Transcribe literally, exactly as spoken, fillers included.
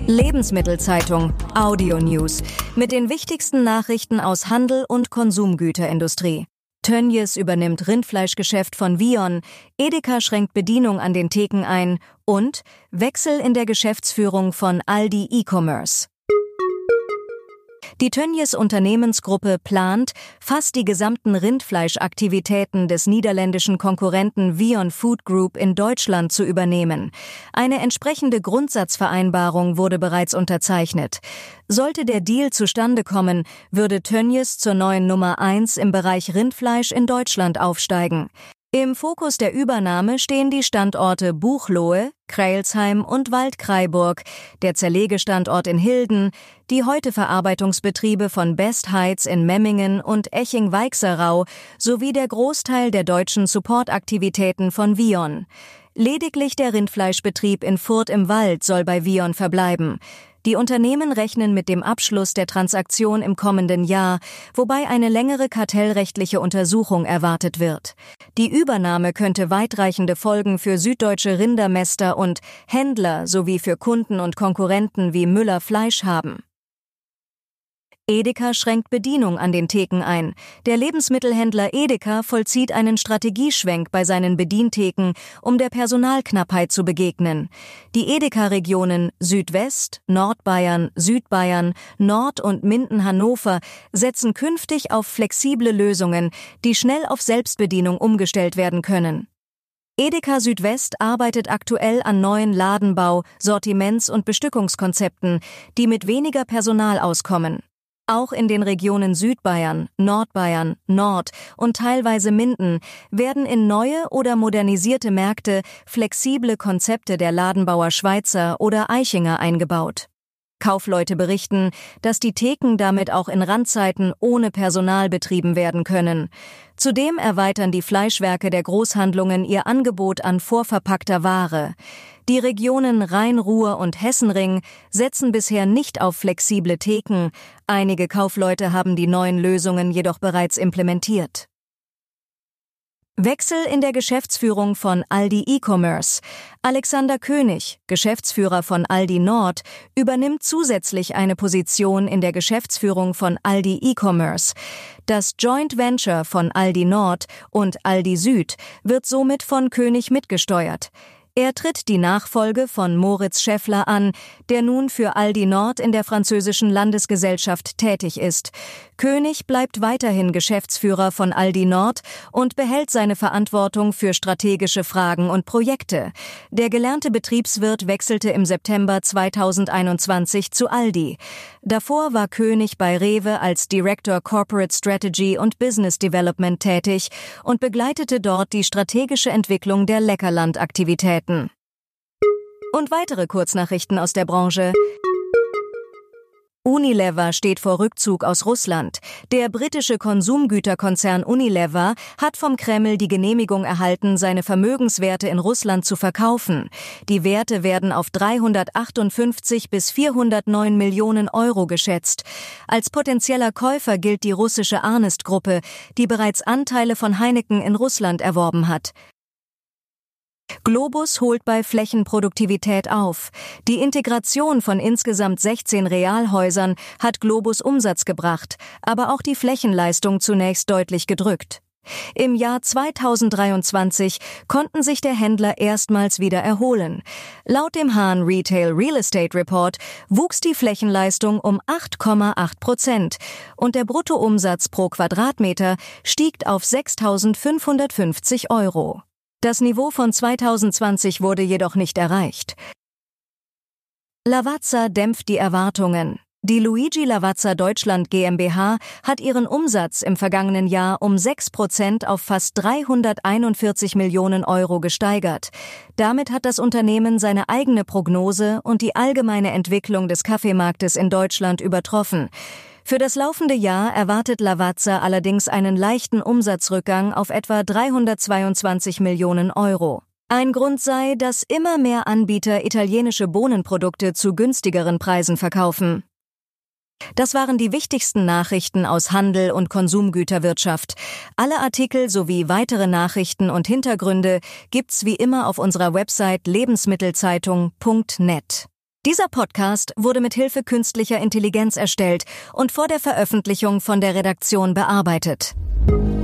Lebensmittelzeitung Audio News mit den wichtigsten Nachrichten aus Handel und Konsumgüterindustrie. Tönnies übernimmt Rindfleischgeschäft von Vion, Edeka schränkt Bedienung an den Theken ein und Wechsel in der Geschäftsführung von Aldi E-Commerce. Die Tönnies Unternehmensgruppe plant, fast die gesamten Rindfleischaktivitäten des niederländischen Konkurrenten Vion Food Group in Deutschland zu übernehmen. Eine entsprechende Grundsatzvereinbarung wurde bereits unterzeichnet. Sollte der Deal zustande kommen, würde Tönnies zur neuen Nummer eins im Bereich Rindfleisch in Deutschland aufsteigen. Im Fokus der Übernahme stehen die Standorte Buchloe, Crailsheim und Waldkraiburg, der Zerlegestandort in Hilden, die Häuteverarbeitungsbetriebe von Best Heights in Memmingen und Eching-Weichserau sowie der Großteil der deutschen Supportaktivitäten von Vion. Lediglich der Rindfleischbetrieb in Furth im Wald soll bei Vion verbleiben. Die Unternehmen rechnen mit dem Abschluss der Transaktion im kommenden Jahr, wobei eine längere kartellrechtliche Untersuchung erwartet wird. Die Übernahme könnte weitreichende Folgen für süddeutsche Rindermäster und Händler sowie für Kunden und Konkurrenten wie Müller Fleisch haben. Edeka schränkt Bedienung an den Theken ein. Der Lebensmittelhändler Edeka vollzieht einen Strategieschwenk bei seinen Bedientheken, um der Personalknappheit zu begegnen. Die Edeka-Regionen Südwest, Nordbayern, Südbayern, Nord- und Minden-Hannover setzen künftig auf flexible Lösungen, die schnell auf Selbstbedienung umgestellt werden können. Edeka Südwest arbeitet aktuell an neuen Ladenbau-, Sortiments- und Bestückungskonzepten, die mit weniger Personal auskommen. Auch in den Regionen Südbayern, Nordbayern, Nord und teilweise Minden werden in neue oder modernisierte Märkte flexible Konzepte der Ladenbauer Schweizer oder Eichinger eingebaut. Kaufleute berichten, dass die Theken damit auch in Randzeiten ohne Personal betrieben werden können. Zudem erweitern die Fleischwerke der Großhandlungen ihr Angebot an vorverpackter Ware. Die Regionen Rhein-Ruhr und Hessenring setzen bisher nicht auf flexible Theken. Einige Kaufleute haben die neuen Lösungen jedoch bereits implementiert. Wechsel in der Geschäftsführung von Aldi E-Commerce. Alexander König, Geschäftsführer von Aldi Nord, übernimmt zusätzlich eine Position in der Geschäftsführung von Aldi E-Commerce. Das Joint Venture von Aldi Nord und Aldi Süd wird somit von König mitgesteuert. Er tritt die Nachfolge von Moritz Schäffler an, der nun für Aldi Nord in der französischen Landesgesellschaft tätig ist. König bleibt weiterhin Geschäftsführer von Aldi Nord und behält seine Verantwortung für strategische Fragen und Projekte. Der gelernte Betriebswirt wechselte im September zweitausendeinundzwanzig zu Aldi. Davor war König bei Rewe als Director Corporate Strategy und Business Development tätig und begleitete dort die strategische Entwicklung der Leckerland-Aktivitäten. Und weitere Kurznachrichten aus der Branche. Unilever steht vor Rückzug aus Russland. Der britische Konsumgüterkonzern Unilever hat vom Kreml die Genehmigung erhalten, seine Vermögenswerte in Russland zu verkaufen. Die Werte werden auf dreihundertachtundfünfzig bis vierhundertneun Millionen Euro geschätzt. Als potenzieller Käufer gilt die russische Arnest-Gruppe, die bereits Anteile von Heineken in Russland erworben hat. Globus holt bei Flächenproduktivität auf. Die Integration von insgesamt sechzehn Realhäusern hat Globus Umsatz gebracht, aber auch die Flächenleistung zunächst deutlich gedrückt. Im Jahr zweitausenddreiundzwanzig konnten sich der Händler erstmals wieder erholen. Laut dem Hahn Retail Real Estate Report wuchs die Flächenleistung um acht Komma acht Prozent und der Bruttoumsatz pro Quadratmeter stieg auf sechstausendfünfhundertfünfzig Euro. Das Niveau von zweitausendzwanzig wurde jedoch nicht erreicht. Lavazza dämpft die Erwartungen. Die Luigi Lavazza Deutschland GmbH hat ihren Umsatz im vergangenen Jahr um sechs Prozent auf fast dreihunderteinundvierzig Millionen Euro gesteigert. Damit hat das Unternehmen seine eigene Prognose und die allgemeine Entwicklung des Kaffeemarktes in Deutschland übertroffen. Für das laufende Jahr erwartet Lavazza allerdings einen leichten Umsatzrückgang auf etwa dreihundertzweiundzwanzig Millionen Euro. Ein Grund sei, dass immer mehr Anbieter italienische Bohnenprodukte zu günstigeren Preisen verkaufen. Das waren die wichtigsten Nachrichten aus Handel und Konsumgüterwirtschaft. Alle Artikel sowie weitere Nachrichten und Hintergründe gibt's wie immer auf unserer Website lebensmittelzeitung punkt net. Dieser Podcast wurde mit Hilfe künstlicher Intelligenz erstellt und vor der Veröffentlichung von der Redaktion bearbeitet.